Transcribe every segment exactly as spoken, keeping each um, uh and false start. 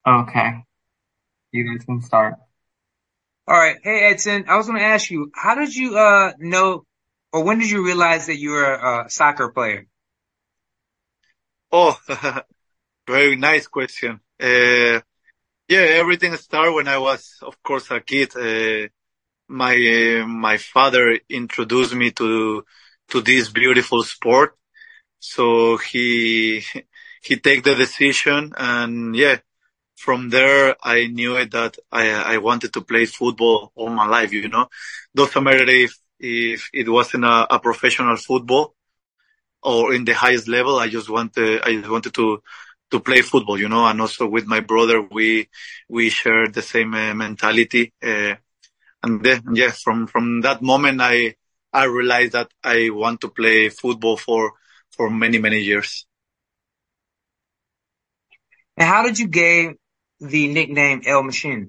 Okay, you guys can start. All right. Hey, Edson, I was going to ask you, how did you uh know or when did you realize that you were a, a soccer player? Oh, very nice question. Uh, yeah, everything started when I was, of course, a kid. Uh, my uh, my father introduced me to to this beautiful sport, so he he take the decision, and yeah, from there I knew it that I I wanted to play football all my life. You know, doesn't matter if if it wasn't a, a professional football or in the highest level. I just wanted, I just wanted to, to play football, you know, and also with my brother, we, we share the same uh, mentality. Uh, and then, yeah, from, from that moment, I, I realized that I want to play football for, for many, many years. And how did you gain the nickname El Machine?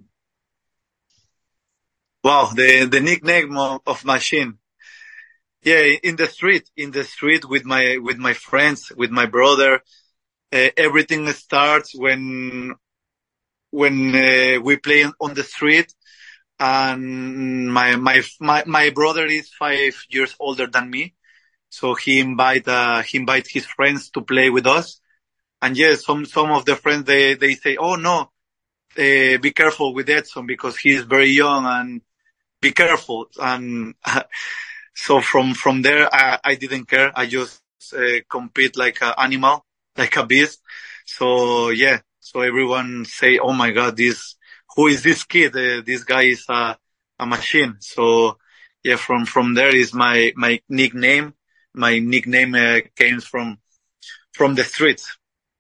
Wow. The, the nickname of, of Machine. Yeah. In the street, in the street with my, with my friends, with my brother, uh, everything starts when, when uh, we play on the street, and my my my my brother is five years older than me, so he invite uh, he invite his friends to play with us. And yes, some some of the friends, they they say, oh no, uh, be careful with Edson because he is very young, and be careful. And so from from there, I, I didn't care. I just uh, compete like an animal, like a beast. So yeah, so everyone say, "Oh my God, this who is this kid? Uh, this guy is a a machine." So yeah, from from there is my my nickname. My nickname uh, came from from the streets.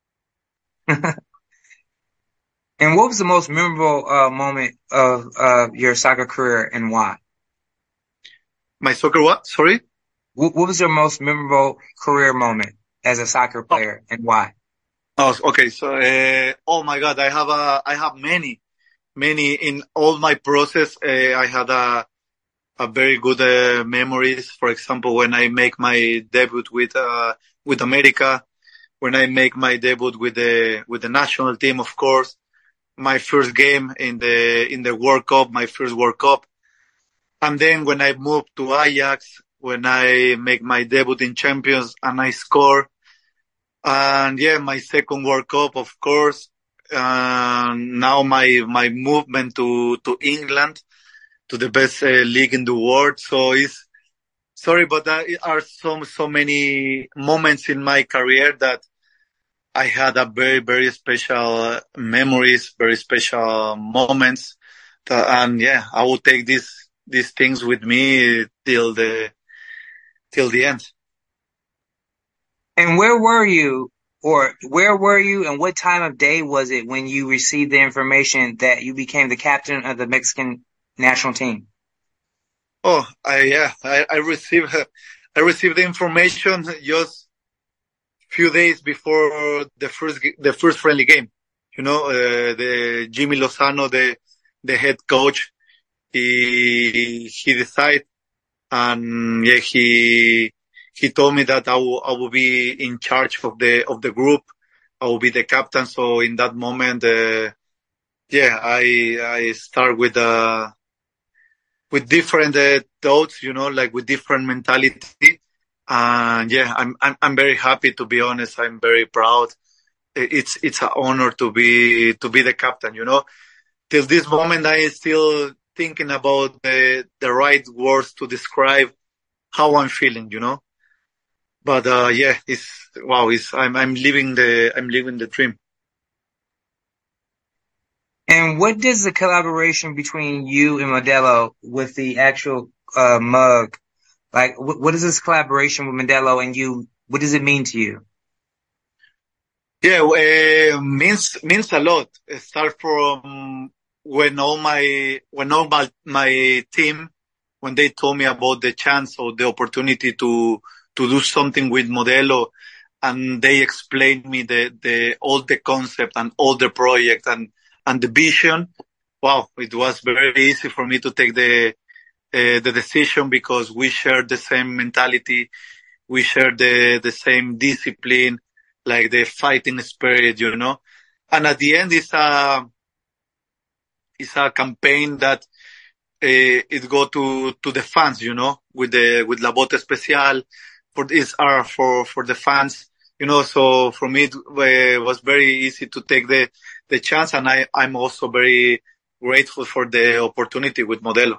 And what was the most memorable uh moment of uh your soccer career and why? My soccer what? Sorry. What, what was your most memorable career moment as a soccer Oh, player and why? oh okay. So uh, oh my God, I have a I have many many in all my process. Uh, I had a a very good uh, memories. For example, when I make my debut with uh, with America, when I make my debut with the with the national team, of course, my first game in the in the World Cup, my first World Cup, and then when I moved to Ajax, when I make my debut in Champions and I score, and yeah, my second World Cup, of course. And now my my movement to to England, to the best uh, league in the world. So it's sorry, but there are so so many moments in my career that I had a very very special uh, memories, very special moments. That, and yeah, I will take these these things with me till the till the end. And where were you or where were you and what time of day was it when you received the information that you became the captain of the Mexican national team? Oh, I yeah, I, I received I received the information just few days before the first the first friendly game. You know, uh, the Jimmy Lozano, the the head coach, he he decided, and yeah, he he told me that I will I will be in charge of the of the group. I will be the captain. So in that moment, uh, yeah, I I start with uh with different uh, thoughts, you know, like with different mentality. And yeah, I'm I'm I'm very happy, to be honest. I'm very proud. It's it's an honor to be to be the captain. You know, till this moment, I still thinking about the the right words to describe how I'm feeling. You know, but uh, yeah, it's wow. It's I'm I'm living the I'm living the dream. And what does the collaboration between you and Modelo with the actual uh, mug, like wh- what is this collaboration with Modelo and you, what does it mean to you? Yeah, uh, means means a lot. It start from when all my when all my, my team, when they told me about the chance or the opportunity to to do something with Modelo, and they explained me the the all the concept and all the project and and the vision. Wow, it was very easy for me to take the uh, the decision because we share the same mentality, we share the the same discipline, like the fighting spirit, you know. and at the end, it's a it's a campaign that uh, it go to to the fans, you know, with the with La Bota Especial. For this are for for the fans, you know. So for me, it uh, was very easy to take the the chance, and I I'm also very grateful for the opportunity with Modelo.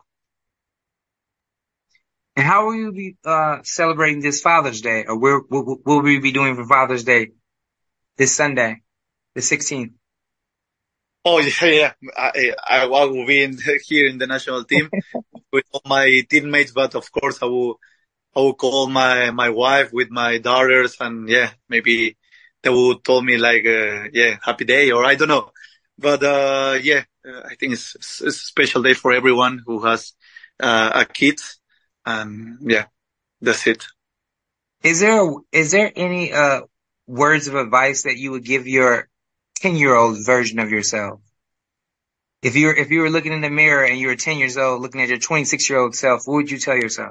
And how will you be uh, celebrating this Father's Day, or where what will we be doing for Father's Day this Sunday, the sixteenth? Oh yeah, yeah. I, I, I will be in, here in the national team with all my teammates, but of course I will I will call my my wife with my daughters, and yeah, maybe they will tell me like uh, yeah, happy day, or I don't know, but uh, yeah, uh, I think it's, it's a special day for everyone who has uh, a kid, and yeah, that's it. Is there a, is there any uh words of advice that you would give your ten year old version of yourself? If you're if you were looking in the mirror and you were ten years old, looking at your twenty-six year old self, what would you tell yourself?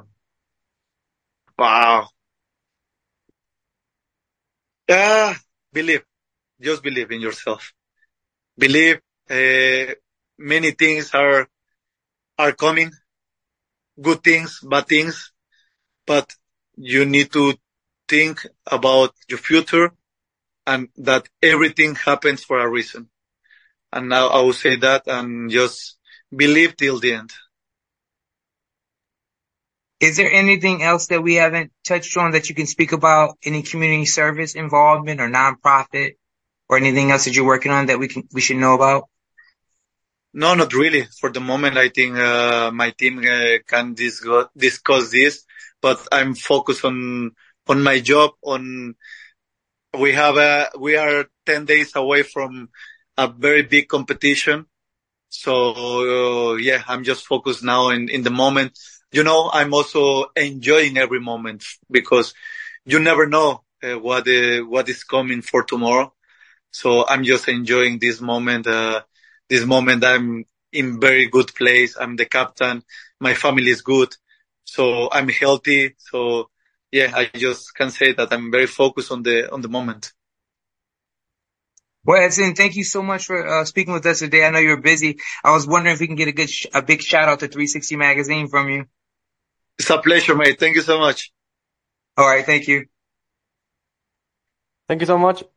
Wow. Ah, believe, just believe in yourself. Believe uh, many things are are coming, good things, bad things, but you need to think about your future and that everything happens for a reason. And now I will say that and just believe till the end. Is there anything else that we haven't touched on that you can speak about? Any community service involvement or nonprofit or anything else that you're working on that we can we should know about? No, not really. For the moment, I think uh, my team uh, can discuss, discuss this, but I'm focused on on my job. On we have a we are ten days away from a very big competition, so uh, yeah, I'm just focused now in in the moment. You know, I'm also enjoying every moment because you never know uh, what uh, what is coming for tomorrow. So I'm just enjoying this moment. Uh, this moment, I'm in very good place. I'm the captain. My family is good. So I'm healthy. So yeah, I just can say that I'm very focused on the, on the moment. Well, Edson, thank you so much for uh, speaking with us today. I know you're busy. I was wondering if we can get a good, sh- a big shout out to three sixty Magazine from you. It's a pleasure, mate. Thank you so much. All right. Thank you. Thank you so much.